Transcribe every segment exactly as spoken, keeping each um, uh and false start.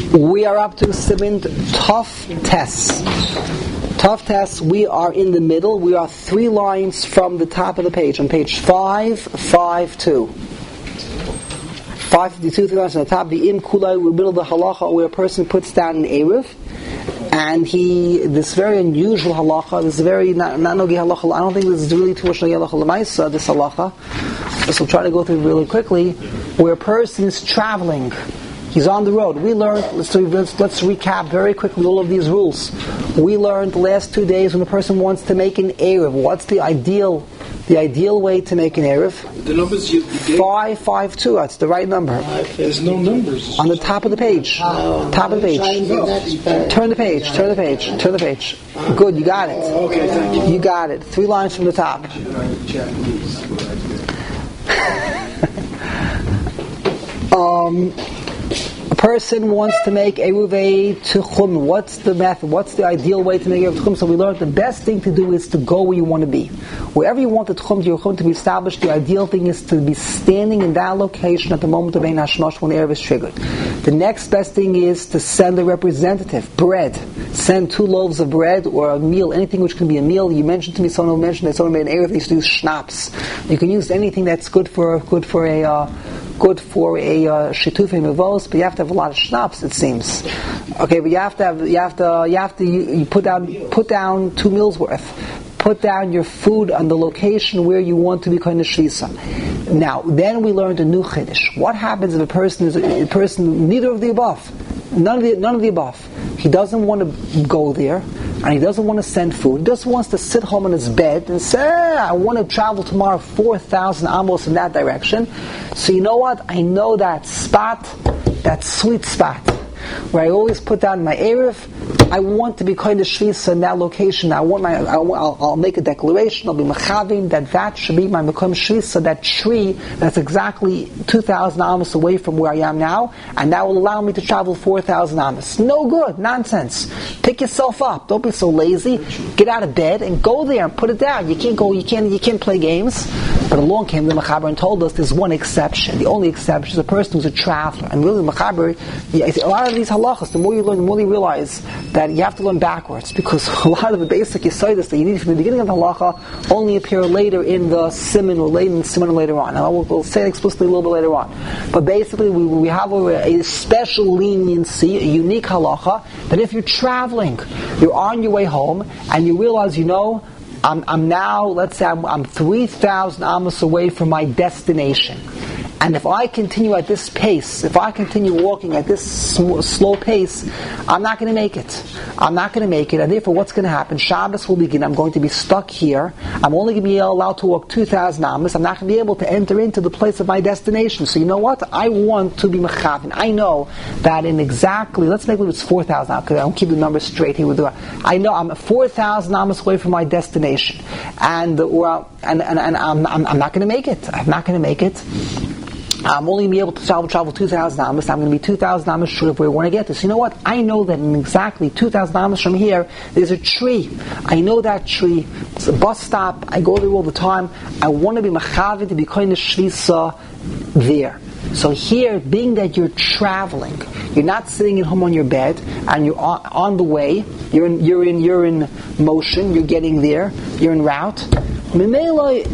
We are up to Siman Tough Tests. Tough Tests, we are in the middle. We are three lines from the top of the page, on page five fifty-two. five fifty-two, three lines on the top. The Im Kulai, we're middle of the halacha where a person puts down an Erev. And he, this very unusual halacha, this very not, not nogi halacha, I don't think this is really too much nogi halacha l'maisa, this halacha. So we'll try to go through it really quickly. Where a person is traveling, he's on the road. We learned, let's, let's, let's recap very quickly all of these rules. We learned the last two days when a person wants to make an Erev. What's the ideal the ideal way to make an Erev? The numbers you gave? five five two, that's the right number. There's no numbers. On the top of the page. Oh, top of the page. Oh. Turn the page, turn the page, turn the page. Good, you got it. Oh, okay, thank you. You got it. Three lines from the top. um, a person wants to make Eruvei Tuchum. What's the method? What's the ideal way to make Eruvei Tuchum? So we learned the best thing to do is to go where you want to be. Wherever you want the Tuchum, your Tuchum to be established, the ideal thing is to be standing in that location at the moment of Ein Hashmash when the Erev is triggered. The next best thing is to send a representative, bread. Send two loaves of bread or a meal, anything which can be a meal. You mentioned to me, someone mentioned that someone made an Erev, they used to use schnapps. You can use anything that's good for good for a uh, good for a uh, shitufei mevos, but you have to have a lot of schnapps, it seems. Okay, but you have to have you have to you have to you, you put down put down two meals worth. Put down your food on the location where you want to be kind of shvisa. Now, then we learned a new chiddush. What happens if a person is a, a person neither of the above, none of the none of the above? He doesn't want to go there, and he doesn't want to send food. He just wants to sit home in his bed and say, "I want to travel tomorrow four thousand amos in that direction." So you know what? I know that spot, that sweet spot, where I always put down my Erev. I want to be kind of shvisa in that location. I want my, I want, I'll, I'll make a declaration. I'll be mechavim that that should be my mekom shvisa. That tree that's exactly two thousand amos away from where I am now, and that will allow me to travel four thousand amos. No good, nonsense. Pick yourself up. Don't be so lazy. Get out of bed and go there and put it down. You can't go. You can't. You can't play games. But along came the Mechaber and told us there's one exception. The only exception is a person who's a traveler. And really, the Mechaber, a lot of these halachas, the more you learn, the more you realize that you have to learn backwards, because a lot of the basic yisodos that you need from the beginning of the halacha only appear later in the siman or later in the siman later on. And we'll, we'll say it explicitly a little bit later on. But basically, we, we have a, a special leniency, a unique halacha, that if you're traveling, you're on your way home, and you realize, you know, I'm, I'm now, let's say I'm, I'm three thousand amos away from my destination. And if I continue at this pace, if I continue walking at this sm- slow pace, I'm not going to make it. I'm not going to make it. And therefore, what's going to happen? Shabbos will begin. I'm going to be stuck here. I'm only going to be allowed to walk two thousand amos. I'm not going to be able to enter into the place of my destination. So you know what? I want to be mechavin. I know that in exactly, let's make it it's four thousand, because I don't keep the numbers straight here with the, I know I'm four thousand amos away from my destination. And, or, and, and, and I'm, I'm, I'm not going to make it. I'm not going to make it. I'm only going to be able to travel, travel two thousand amos. I'm going to be two thousand amos short of where we want to get this. You know what? I know that in exactly two thousand amos from here, there's a tree. I know that tree. It's a bus stop. I go there all the time. I want to be mechavit to be kind of shvisa there. So here, being that you're traveling, you're not sitting at home on your bed, and you're on, on the way. You're in, you're in, you're in motion. You're getting there. You're en route. We made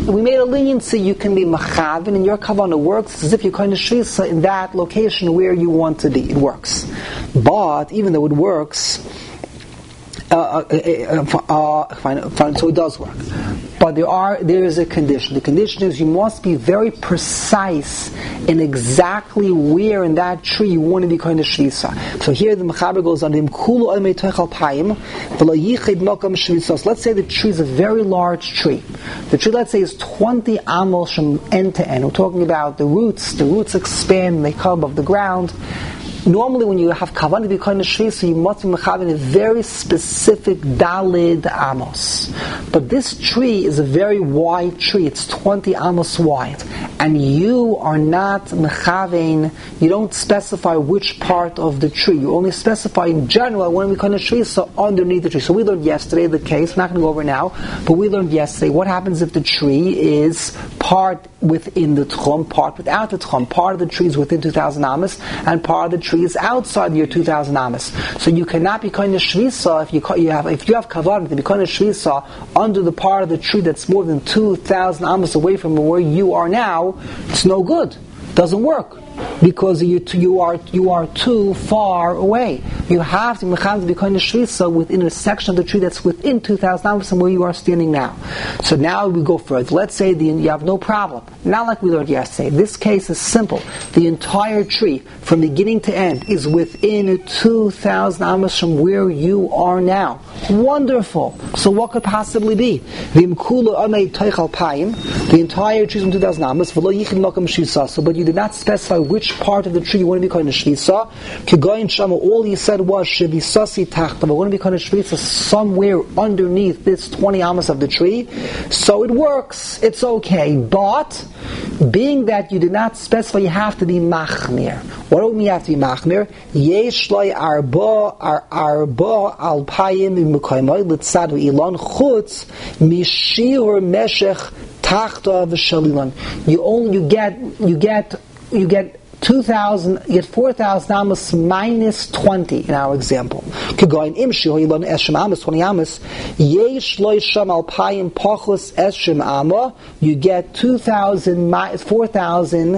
a leniency. You can be machavin, and your kavanah works as if you're kind of shvisa in that location where you want to be. It works, but even though it works, uh, uh, uh, uh, fine, fine, so it does work. But there are there is a condition. The condition is you must be very precise in exactly where in that tree you want to be kind of shvisa. So here the Mechaber goes on him kulu almei tochal payim v'lo yichid makam shvisos. Let's say the tree is a very large tree. The tree, let's say, is twenty amos from end to end. We're talking about the roots. The roots expand. They come above the ground. Normally, when you have kavanah to be kind of shvisa, you must be mechavin a very specific dalid amos. But this tree is a very wide tree; it's twenty amos wide, and you are not mechavin. You don't specify which part of the tree. You only specify in general when we kind of shvisa underneath the tree. So we learned yesterday the case. I'm not going to go over now, but we learned yesterday what happens if the tree is part part within the Tchum, part without the Tchum. Part of the tree is within two thousand Amos, and part of the tree is outside your two thousand Amos. So you cannot be kind of Shvisa if you, you have if you have Kavanah to be kind of Shvisa under the part of the tree that's more than two thousand Amos away from where you are now. It's no good. Doesn't work. Because you you are you are too far away. You have to mechan be kind of shvisa within a section of the tree that's within two thousand amos from where you are standing now. So now we go further. Let's say the, you have no problem. Not like we learned yesterday. This case is simple. The entire tree, from beginning to end, is within two thousand amos from where you are now. Wonderful. So what could possibly be? The entire tree is from two thousand amos, but you did not specify which part of the tree you want to be kind of shvisa. All you said was shvisasi tachta, but want to be kind of shvisa somewhere underneath this twenty amos of the tree. So it works. It's okay. But being that you did not specify, you have to be machmir. What do we mean you have to be machmir? Yesh loy arba arba alpayim imukaymoy litzad v'ilan chutz mishir meshech tachta v'shalilan. You only you get you get you get two thousand, you get four thousand amos minus twenty in our example. Kegoin imshi hoilon eshem amos twenty amos yesh loy sham alpayim pachos eshem ama. You get two thousand minus four thousand.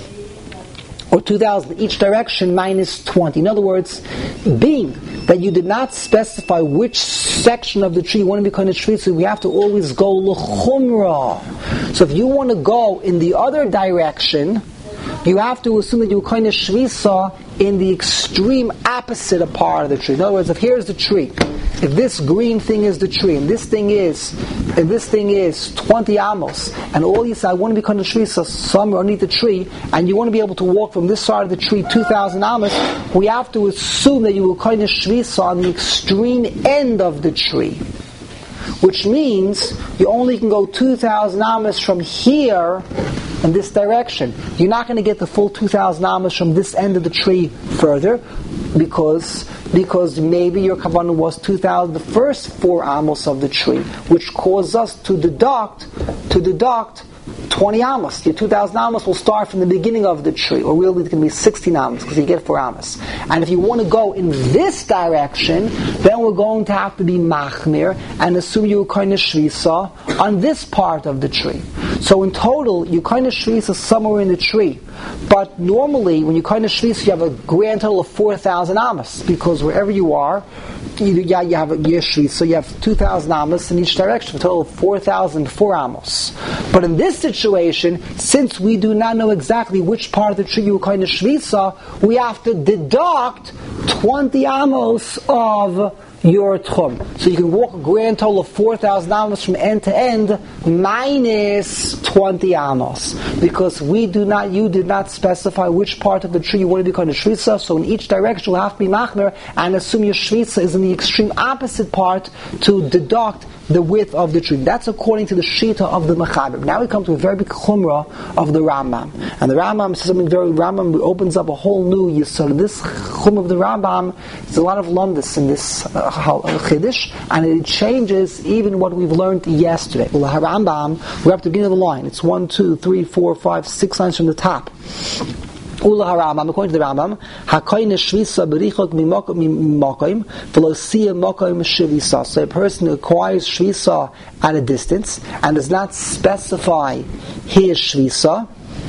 Or two thousand each direction minus twenty. In other words, being that you did not specify which section of the tree you want to be kind of tree, so we have to always go l'chumra. So if you want to go in the other direction, you have to assume that you're kind of shvisa in the extreme opposite of part of the tree. In other words, if here's the tree, if this green thing is the tree, and this thing is, and this thing is twenty amos, and all you say, I want to be kind of shvisa somewhere underneath the tree, and you want to be able to walk from this side of the tree two thousand amos, we have to assume that you will kind of shvisa on the extreme end of the tree. Which means you only can go two thousand amos from here in this direction. You're not going to get the full two thousand amos from this end of the tree further, because because maybe your kavanah was two thousand, the first four amos of the tree, which caused us to deduct to deduct twenty amos. Your two thousand amos will start from the beginning of the tree, or really it's going to be sixteen amos because you get four amos. And if you want to go in this direction, then we're going to have to be machmir and assume you kind of shvisa on this part of the tree. So in total, you kind of shvisa somewhere in the tree. But normally, when you kind of shvisa, you have a grand total of four thousand amos, because wherever you are, you, yeah, you have a yeshvi, so you have two thousand amos in each direction, a total of four thousand four amos. But in this situation, since we do not know exactly which part of the tree you kind of shvisa, we have to deduct twenty amos of your tchum. So you can walk a grand total of four thousand amos from end to end minus twenty amos. Because we do not, you did not specify which part of the tree you want to be kind of shvisa, so in each direction you'll have to be machmer and assume your shvisa is in the extreme opposite part to deduct the width of the tree. That's according to the shita of the Mechaber. Now we come to a very big chumrah of the Rambam. And the Rambam says something very, Rambam opens up a whole new yisod. This chum of the Rambam, there's a lot of lumdus in this uh, chiddush, and it changes even what we've learned yesterday. Well, the Rambam, we're up to the beginning of the line. It's one, two, three, four, five, six lines from the top. Ula Harambam, according to the Rambam, Hakoyne Shvisa Berichok Mimokim, Velosia Mokim Shvisa. So a person who acquires Shvisa at a distance and does not specify his Shvisa,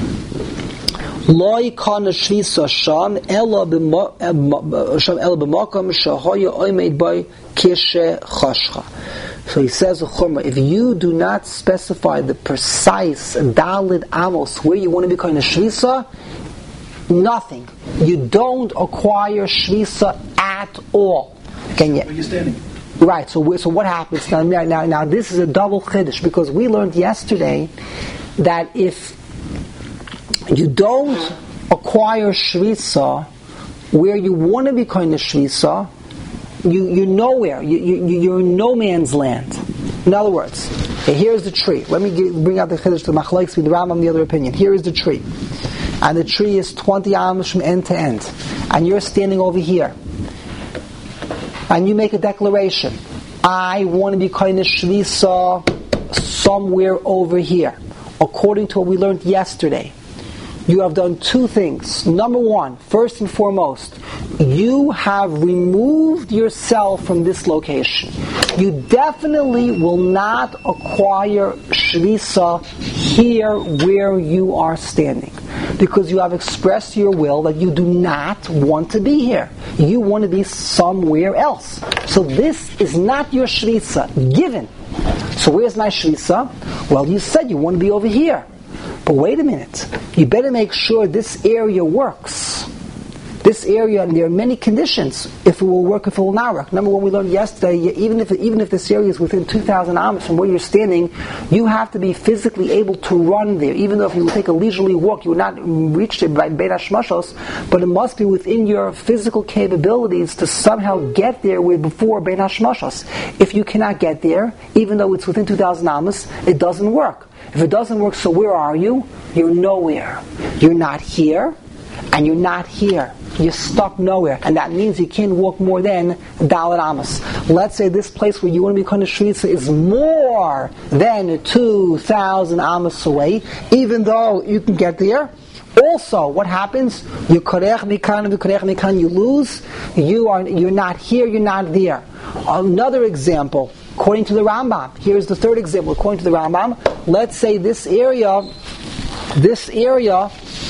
Loi Kana Shvisa Sham Ela B'Mokim Shahoya Oimed by Kishe Chashcha. So he says, if you do not specify the precise Dalit Amos where you want to be kind of Shvisa, nothing. You don't acquire shvisa at all. Can you? Where are you standing? Right. So, so what happens now? Now, now, this is a double chiddush, because we learned yesterday that if you don't acquire shvisa where you want to be kind of shvisa, you you're nowhere. You, you you're in no man's land. In other words, okay, here's the tree. Let me get, bring out the chiddush to Machlokes with the Rambam, the other opinion. Here is the tree. And the tree is twenty amos from end to end. And you're standing over here. And you make a declaration. I want to be kind of shvisa somewhere over here. according to what we learned yesterday, you have done two things. Number one, first and foremost, you have removed yourself from this location. You definitely will not acquire Shvisa here where you are standing, because you have expressed your will that you do not want to be here. You want to be somewhere else. So this is not your Shvisa, given. So where's my Shvisa? Well, you said you want to be over here. But wait a minute, you better make sure this area works. This area, and there are many conditions if it will work, if it will not work. Remember when we learned yesterday, even if even if this area is within two thousand amos from where you're standing, you have to be physically able to run there. Even though if you take a leisurely walk, you will not reach it by Beit HaShmashos, but it must be within your physical capabilities to somehow get there with before Beit HaShmashos. If you cannot get there, even though it's within two thousand amos, it doesn't work. If it doesn't work, so where are you? You're nowhere. You're not here, and you're not here. You're stuck nowhere, and that means you can't walk more than Dalet Amos. Let's say this place where you want to become a Shvisa is more than two thousand Amos away, even though you can get there. Also, what happens? You korech mikan, you korech mikan, you lose. You are, you're not here, you're not there. Another example, according to the Rambam. Here's the third example, according to the Rambam. Let's say this area, this area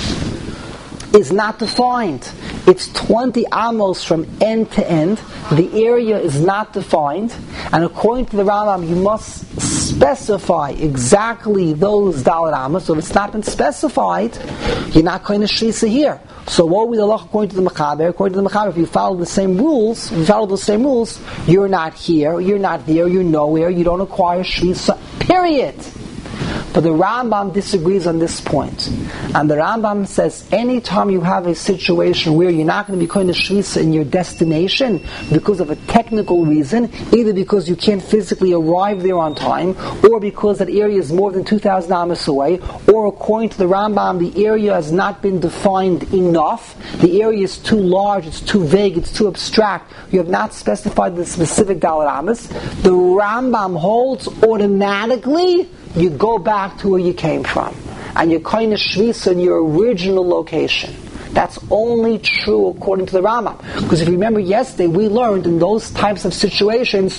is not defined. It's twenty amos from end to end. The area is not defined. And according to the Rambam, you must specify exactly those Dalet amos. So if it's not been specified, you're not going to Shvisa here. So what will the law according to the Mechaber? According to the Mechaber, if you follow the same rules, if you follow the same rules, you're not here, you're not there, you're nowhere, you don't acquire Shvisa, period. But the Rambam disagrees on this point. And the Rambam says anytime you have a situation where you're not going to be going to Shvisa in your destination because of a technical reason, either because you can't physically arrive there on time, or because that area is more than two thousand amos away, or according to the Rambam, the area has not been defined enough, the area is too large, it's too vague, it's too abstract, you have not specified the specific Dalet amos, the Rambam holds automatically you go back to where you came from, and you're kind of Shvisa in your original location. That's only true according to the Rambam. Because if you remember yesterday, we learned in those types of situations,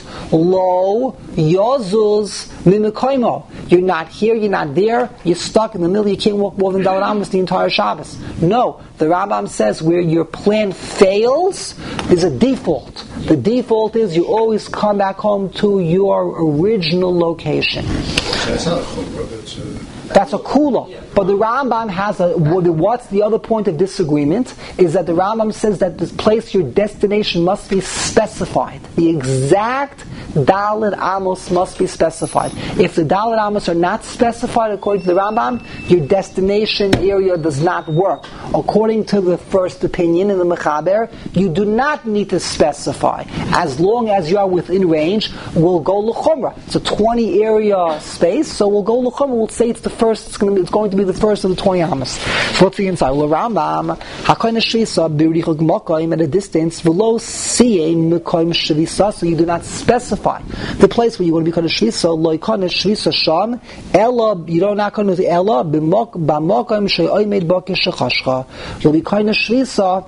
Lo Yozuz Mimikoimo. You're not here, you're not there, you're stuck in the middle, you can't walk more than Dalet amos the entire Shabbos. No, the Rambam says where your plan fails, there's a default. The default is you always come back home to your original location. That's not a chumrah, that's a... That's a kula. But the Rambam has a, what's the other point of disagreement, is that the Rambam says that this place, your destination must be specified. The exact Dalet amos must be specified. If the Dalet amos are not specified according to the Rambam, your destination area does not work. According to the first opinion in the Mechaber, you do not need to specify. As long as you are within range, we'll go l'chumra. It's a twenty area space, so we'll go l'chumra. We'll say it's the first. It's going to be, it's going to be the first of the twenty amos. So what's the inside? Well, the Rambam hakoyin shvisa b'richuk makoyim at a distance v'lo siyem mekoyim shvisa. So you do not specify the place where you want to be called a shvisa. Lo yikon shvisa sham ella. You don't not going to ella b'mok b'makoyim she'oymed bakish shechashcha. You'll be kind of shvisa.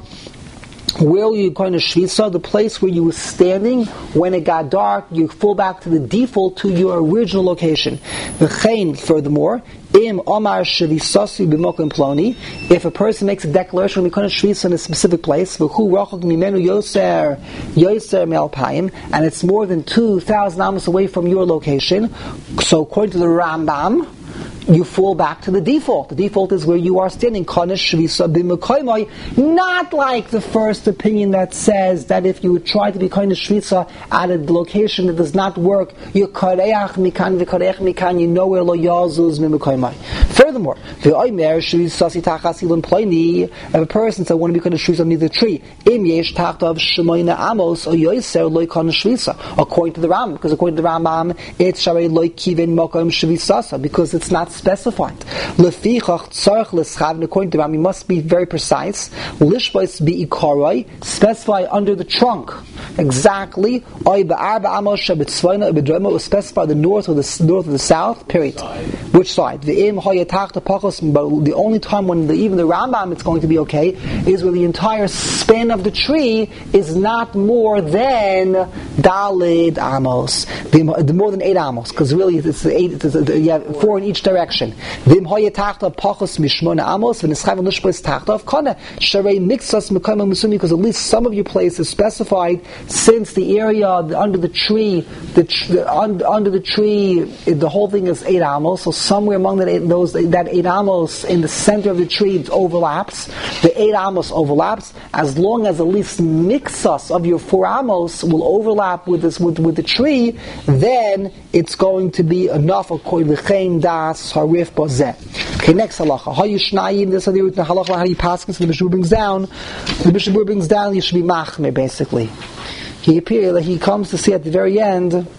Where you going to Shvisa? The place where you were standing when it got dark. You fall back to the default, to your original location. V'chein, furthermore, im omar shvisasi b'mokim ploni. If a person makes a declaration when he going to Shvisa in a specific place, v'hu rachok mimenu yoser yoser me'alpayim, and it's more than two thousand amos away from your location. So according to the Rambam, you fall back to the default. The default is where you are standing. Not like the first opinion that says that if you would try to be kind of shvisa at a location that does not work, you kareach mikan v'kareach mikan, you know where lo yazuz mimikoymai. Furthermore, if a person says, I want to be kind of shvisa near the tree, im yesh tachtav shemoyna amos or yoiser lo kind of shvisa, according to the Rambam, because according to the Rambam, it's sharei lo kiven mokom shvisasa, because it's not specified. Lefichach tzarich l'schav, according to Rambam, you must be very precise. Lishbos bi'ikaroi, specify under the trunk. Exactly. Oy ba'arba amos shebetzvayna ubedrema, or specify the north or the north or the south. Period. Which side? V'im hayatach pachos. But the only time when the, even the Rambam it's going to be okay is when the entire span of the tree is not more than dalid amos, the, the more than eight amos, because really it's eight. It's, it's, you have four in each direction. V'im hayatach pachos mishmona amos v'nischav l'shpos tachtav kana sharei mixas mekayim musumi, because at least some of your places specified. Since the area under the tree, the, the un, under the tree, the whole thing is eight amos. So somewhere among that eight, those that eight amos in the center of the tree overlaps. The eight amos overlaps. As long as at least mixus of your four amos will overlap with this with, with the tree, then it's going to be enough. According to Chen Das Harif Bozeh. Okay, next halacha. How you shnayim? This is the halacha. How you pass? So the Mishnah brings down. The Mishnah brings down. You should be machmir basically. He appears that he comes to see at the very end. No,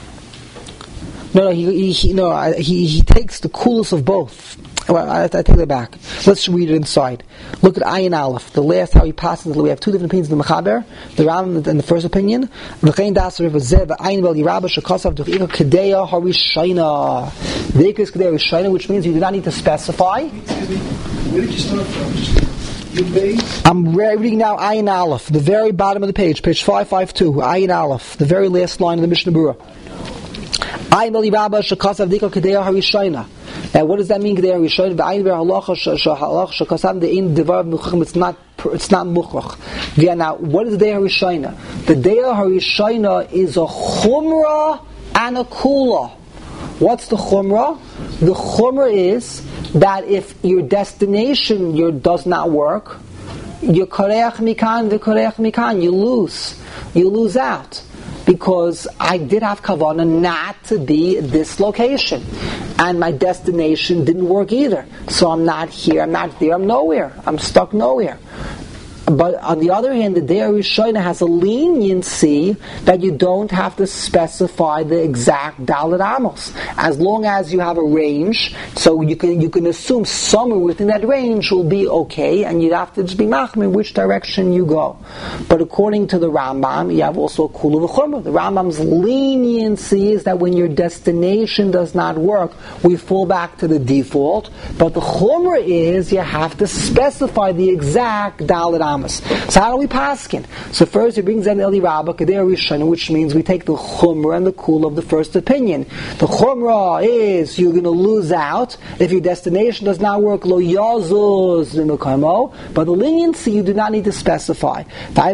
no, he, he, he no, he, he takes the coolest of both. Well, I, I take that back. Let's read it inside. Look at Ayin Aleph. The last how he passes. We have two different opinions in the Mechaber. The Rambam and the first opinion. V'chein das Rav Zeh v'Ayin Bel Yirabah shekasav duchika kedeya harishayna. The ikar is kedeya harishayna, which means you do not need to specify. Where did you start from? Just I'm reading now Ayin Aleph, the very bottom of the page, page five fifty-two, Ayin Aleph, the very last line of the Mishnah Berurah. Ayin Bel Yirabah shekasav duchika kedeya harishayna. Now, what does that mean? Kedeya harishayna v'Ayin Bel Halacha shekasav de'in devar muchachim. It's not. It's not muchach. Yeah. Now, what is the Deya Harishayna? The Deya Harishayna is a chumrah and a kula. What's the chumrah? The chumrah is that if your destination your does not work, you koreach mikan v'koreach mikan, you lose. You lose out. Because I did have kavanah not to be at this location. And my destination didn't work either. So I'm not here, I'm not there, I'm nowhere. I'm stuck nowhere. But on the other hand, the Deya Harishayna has a leniency that you don't have to specify the exact Dalet Amos. As long as you have a range, so you can you can assume somewhere within that range will be okay, and you'd have to just be machmir which direction you go. But according to the Rambam, you have also a kula v'chumrah. The Rambam's leniency is that when your destination does not work, we fall back to the default. But the chumrah is you have to specify the exact Dalet Amos. So how do we paskin? So first he brings down Eli Rabbah Kedeya Harishayna, which means we take the chumrah and the kula of the first opinion. The chumrah is you're going to lose out if your destination does not work. Lo yazuz v'mekaymo. But the leniency you do not need to specify. It's not a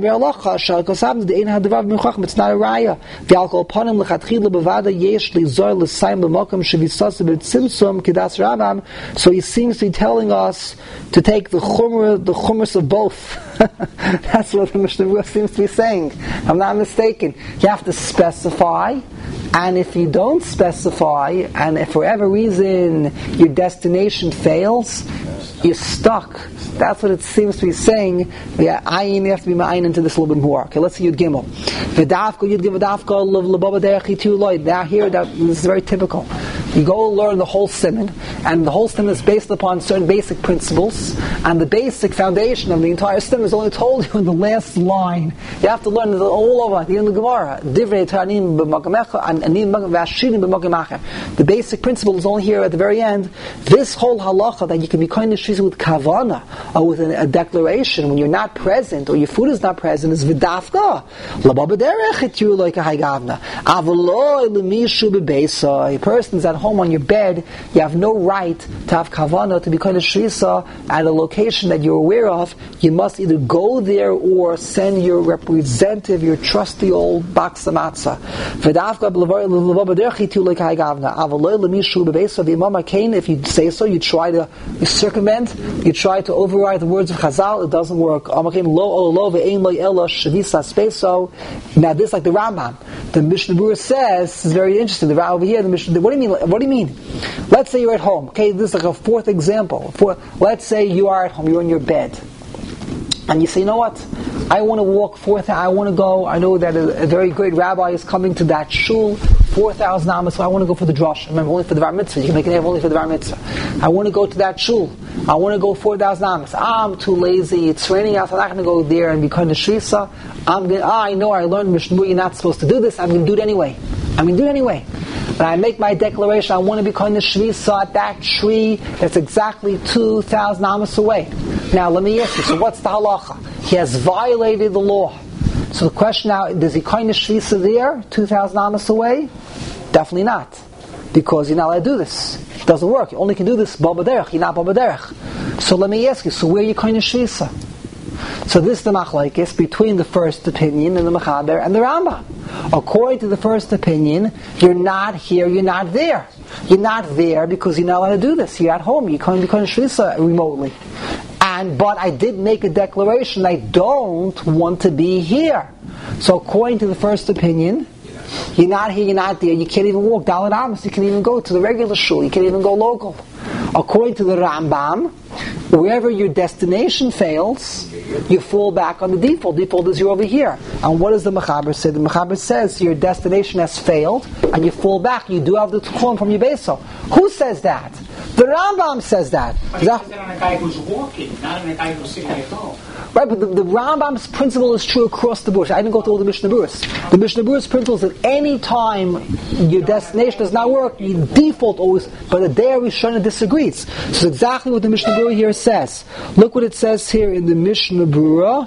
raya. V'alkol panim lechatchila bevada yesh lizor l'sayim b'makom shevisas b'tzimtzum kedas Rambam. So he seems to be telling us to take the chumrah, the chumras of both. That's what the Mishnah seems to be saying. I'm not mistaken. You have to specify, and if you don't specify, and if for whatever reason your destination fails, you're stuck. That's what it seems to be saying. Yeah, ayin, you have to be ma'ayin into this a little bit more. Okay, let's see Yud Gimel. V'dafka, Yud Gimel, v'dafka, l'baba derech itu loy. Now here, that, this is very typical. You go learn the whole siman, and the whole siman is based upon certain basic principles, and the basic foundation of the entire siman is only told you in the last line. You have to learn it all over, at the end of the Gemara. Divrei Taranim b'makamecha, and anim v'ashirim b'makamacha. The basic principle is only here at the very end. This whole halacha that you can be kind of shizah with kavana, or with a, a declaration when you're not present, or your food is not present, is v'dafka. L'baba derech itu loy kahaygavna. Avoloy l'mishu b'beisa. A person's at home on your bed, you have no right to have kavanah, to be kind of shrisa at a location that you're aware of. You must either go there or send your representative, your trusty old box of matzah. If you say so, you try to you circumvent, you try to override the words of Chazal, it doesn't work. Now this, like the Rambam, the Mishnah Berurah says, this is very interesting. The over here, the Mishnah, what do you mean? What do you mean? Let's say you're at home. Okay, this is like a fourth example. For, let's say you are at home, you're in your bed, And you say, you know what? I want to walk four thousand, I want to go, I know that a, a very great rabbi is coming to that shul, four thousand amas, so I want to go for the drush. Remember, only for the Var Mitzvah. You can make it only for the Var Mitzvah. I want to go to that shul. I want to go four thousand amas. I'm too lazy. It's raining out. I'm not going to go there and be kind of shvisa. I'm going. Ah, I know. I learned Mishnah. You're not supposed to do this. I'm going to do it anyway. I'm going to do it anyway. But I make my declaration. I want to be kind of shvisa at that tree that's exactly two thousand amas away. Now, let me ask you. So, what's the halacha? He has violated the law. So the question now: does he kind of shvisa there, two thousand amas away? Definitely not, because you're not allowed to do this. It doesn't work. You only can do this baba derech. You're not baba derech. So let me ask you: so where are you kind of shvisa? So this is the machlokes between the first opinion and the Mechaber and the Rambam. According to the first opinion, you're not here, you're not there. You're not there because you're not allowed to do this. You're at home. You can't be kind of shvisa remotely. And but I did make a declaration. I don't want to be here. So according to the first opinion, you're not here, you're not there. You can't even walk Dalet Amos. You can't even go to the regular shul. You can't even go local. According to the Rambam, wherever your destination fails, you fall back on the default. Default is you're over here. And what does the Mechaber say? The Mechaber says your destination has failed, and you fall back. You do have the tchum from your beso. Who says that? The Rambam says that. But he says it on a guy who's walking, not on a guy who's sitting at home. Right, but the, the Rambam's principle is true across the board. I didn't go through all the Mishnah Berurahs. The Mishnah Berurah's principle is that any time your destination does not work, you default always, but the day Rishona disagrees. So exactly what the Mishnah Berurah here says. Look what it says here in the Mishnah Berurah.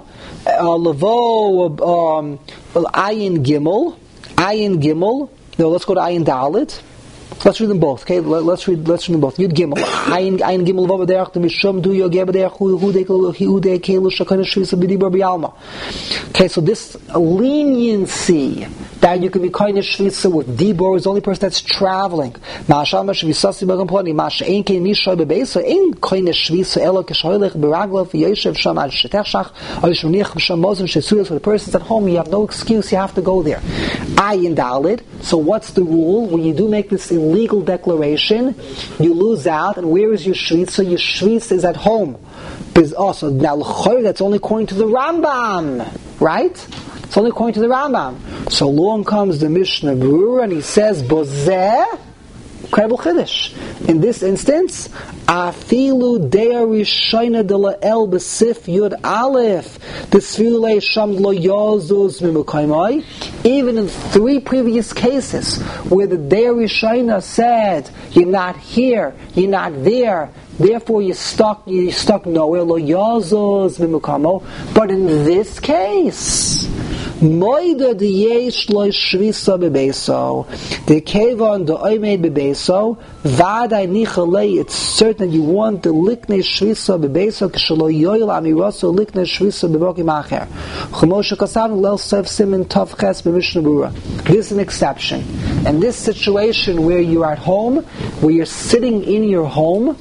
Lavo um, Ayin Gimel. Ayin Gimel. No, let's go to Ayin Dalet. Let's read them both. Okay, let's read. Let's read them both. Yud Gimel. Ayin Ayin Gimel Vav Derech the Mishum Du Yogeh B'Derech Hu Hu Dekel Hu Dekel Shakana Shvisa B'Dibur B'Yalma. Okay, so this leniency that you can be kind of shvisa with dibur is the only person that's traveling. Ma'asham shvisasi b'gamplani ma'ash ein kein mishay bebeisa ein kind of shvisa elo keshoylech beraglav yeshev sham al shetechshach al shmonich b'sham mozim shesuyas. For the person's at home, you have no excuse. You have to go there. Ayin Dalid. So what's the rule when you do make this illegal declaration? You lose out, and where is your shvisa? Your shvisa is at home. Also, now that's only according to the Rambam, right? It's only according to the Rambam. So along comes the Mishnah Berurah and he says, Bozeh, incredible chiddush. In this instance, Afilu Dea Rishayna de la El Besif Yud Aleph, the Sfilei Sham Lo Yazuz Mimukaimai. Even in three previous cases where the Dea Rishayna said, you're not here, you're not there, therefore you're stuck, you're stuck nowhere, Lo Yazuz Mimukamo. But in this case, Moida de yesh lo shvisa bebeso, de kevon de oimed bebeso, vaday nichalei. It's certain that you want the likne shvisa bebeso kshelo yoyel amiroso likne shvisa bebokim acher. Chumoshe kasav lel sev simin tov ches b'mishnah berurah. This is an exception. In this situation where you're at home, where you're sitting in your home,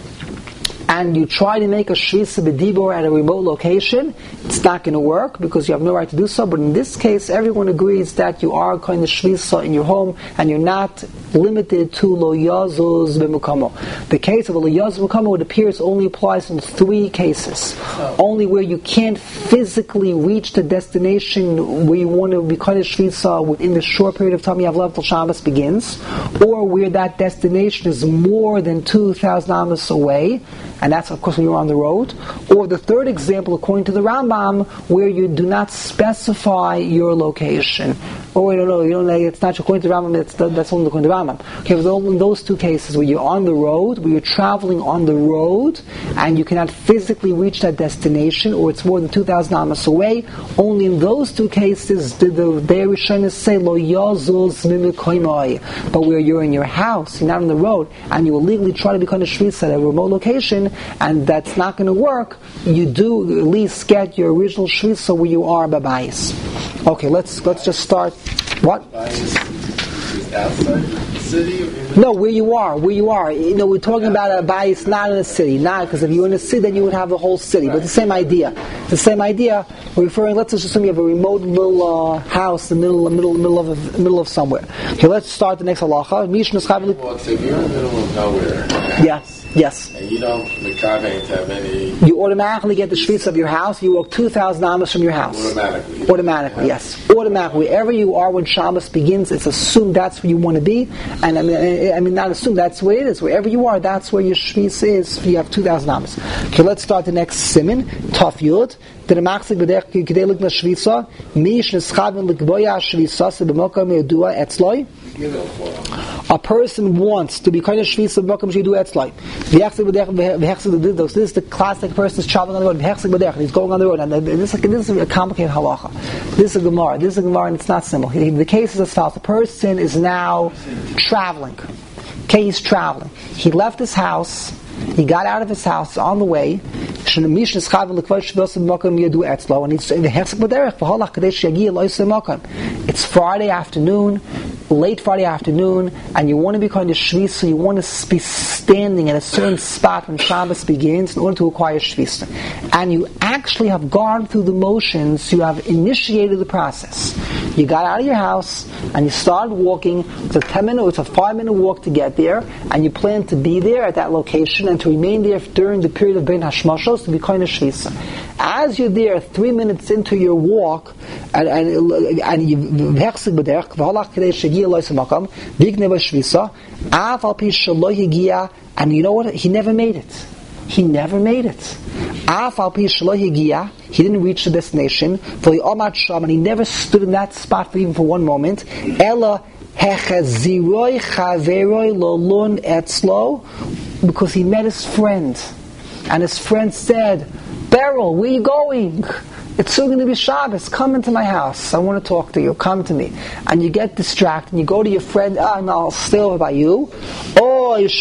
and you try to make a shvisa b'dibur at a remote location, it's not going to work because you have no right to do so. But in this case, everyone agrees that you are kind of shvisa in your home and you're not limited to lo yazuz b'mukamo. The case of a lo yazuz b'mukamo, it appears, only applies in three cases. Oh. Only where you can't physically reach the destination where you want to be kind of shvisa within the short period of time you have left till Shabbos begins, or where that destination is more than two thousand amas away, and that's of course when you're on the road. Or the third example, according to the Rambam, where you do not specify your location. Oh, wait, no, no, you don't. It's not according to the Rambam. It's, that's only according to the Rambam. Okay, but in those two cases where you're on the road, where you're traveling on the road, and you cannot physically reach that destination, or it's more than two thousand amas away, only in those two cases did the Dei Rishonos say lo yazuz mimikoimai. But where you're in your house, you're not on the road, and you illegally try to become a shvisa at a remote location, and that's not going to work, you do at least get your original shvisa where you are babayis. Okay, let's let's just start. What? Outside the city? No, where you are, where you are. You know, we're talking about a bayis not in a city, not because if you were in a city, then you would have the whole city. But the same idea, the same idea. We're referring. Let's just assume you have a remote little uh, house in the middle, middle, middle of middle of somewhere. Okay, let's start the next halacha. Well, if you're in the middle of nowhere, yeah. Yes. And you don't mekaven to have any. You automatically get the shvisa of your house. You walk two thousand amas from your house. Automatically. Automatically, yes. Automatically. Wherever you are when Shabbos begins, it's assumed that's where you want to be. And I mean, I mean, not assumed, that's where it is. Wherever you are, that's where your shvisa is. You have two thousand amas. Okay, let's start the next siman. Taf Yud. The Ramaxik b'derech k'dei likna shvisa. Mish neschavin l'kboya shvisa seb'mokam yedua etzloi. A person wants to be kind of shvisa b'mokam shedu etzloi. V'hechzik b'derech v'hechzik b'derech. This is the classic person is traveling on the road. V'hechzik b'derech. He's going on the road. And this is, this is a complicated halacha. This is a Gemara. This is a Gemara and it's not simple. The case is as follows. The person is now traveling. Okay, he's traveling. He left his house. He got out of his house on the way. And he's it's Friday afternoon, late Friday afternoon, and you want to be kind of shvisa, so you want to be standing at a certain spot when Shabbos begins in order to acquire shvisa. And you actually have gone through the motions, you have initiated the process. You got out of your house and you started walking. It's a ten minute, it's a five minute walk to get there, and you plan to be there at that location and to remain there during the period of Ben Hashmashos to be kind of shvisa. As you're there, three minutes into your walk, and and and you v'hechzik b'derech v'halach k'dei shegia lo yismakam v'ikneva shvisa af al pi shelo higia, and you know what? He never made it. He never made it. Af al pi shelo higia, he didn't reach the destination. V'li'omad sham, and he never stood in that spot for even for one moment. Ella hechaziroi chaveroi lolun etzlo, because he met his friend, and his friend said, Beryl, where are you going? It's soon going to be Shabbos. Come into my house. I want to talk to you. Come to me. And you get distracted and you go to your friend, ah, no, I'll stay over by you. Or or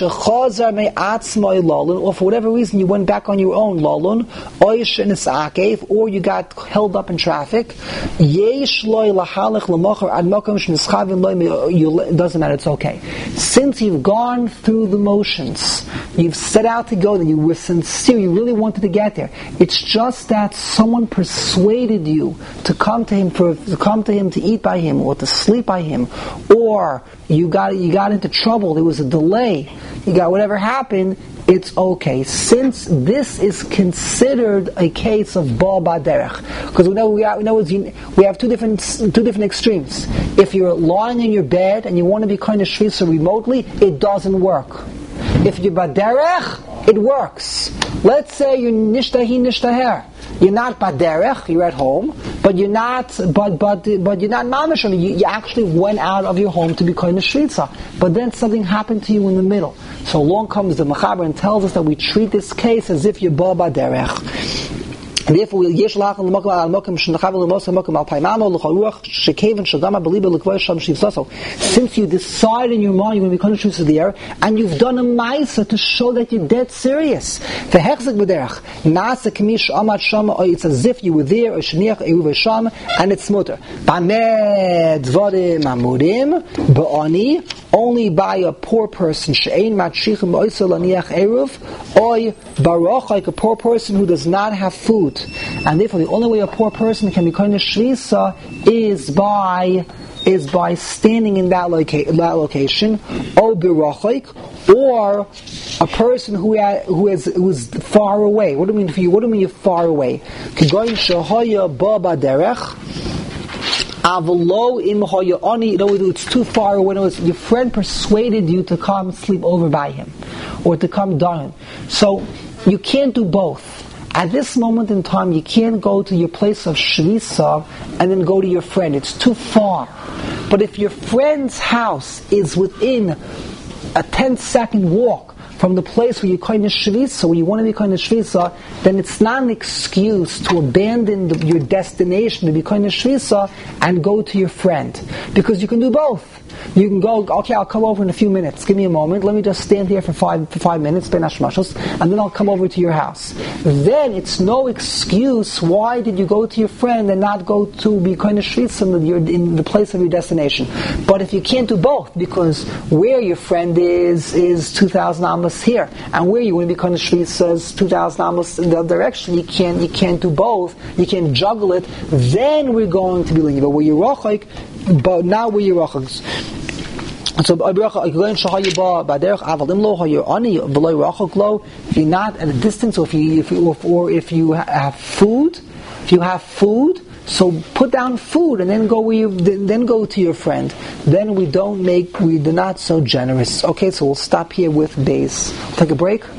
for whatever reason you went back on your own, lolun, or you got held up in traffic. It doesn't matter, it's okay. Since you've gone through the motions, you've set out to go there, you were sincere, you really wanted to get there. It's just that someone persuaded you to come to him for to come to him to eat by him or to sleep by him, or you got you got into trouble, there was a delay, you got whatever happened, it's okay. Since this is considered a case of ba baderech, because we know we have, we know we have two different two different extremes. If you're lying in your bed and you want to be kind of shvisa remotely, it doesn't work. If you're baderech, it works. Let's say you're nishtahi nishtaher. You're not baderech, you're at home, but you're not, but but but you're not mamish. You, you actually went out of your home to be kind of shvisa, but then something happened to you in the middle. So along comes the Mechaber and tells us that we treat this case as if you're ba baderech. And therefore, since you decided in your mind you're going to be conscious there, and you've done a ma'isa to show that you're dead serious, it's as if you were there, and it's mutter. Only by a poor person, like a poor person who does not have food. And therefore the only way a poor person can become a shvisa is by is by standing in that, loca- that location, or birachik, or a person who ha- who is who is far away. What do you mean for you? What do you mean you're far away? Kigoyin shahaya ba baderech. Avalo im hoyani. No, it's too far away. No, your friend persuaded you to come sleep over by him, or to come down. So you can't do both. At this moment in time, you can't go to your place of shvisa and then go to your friend. It's too far. But if your friend's house is within a ten-second walk from the place where you're kind of shvisa, where you want to be kind of shvisa, then it's not an excuse to abandon the, your destination to be kind of shvisa and go to your friend. Because you can do both. You can go, okay, I'll come over in a few minutes. Give me a moment. Let me just stand here for five for five minutes, ben hashmashos, and then I'll come over to your house. Then it's no excuse. Why did you go to your friend and not go to be kind of shvisa in the place of your destination? But if you can't do both, because where your friend is is two thousand amos here, and where you want to be kind of shvisa is two thousand amos in the other direction, you can't you can't do both. You can't juggle it. Then we're going to be lenient. But where you're rochik, but now where you're rochik. So if you're not at a distance, or if you, if you or if you have food, if you have food, so put down food and then go where you, then go to your friend. Then we don't make we do not so generous. Okay, so we'll stop here with base. Take a break.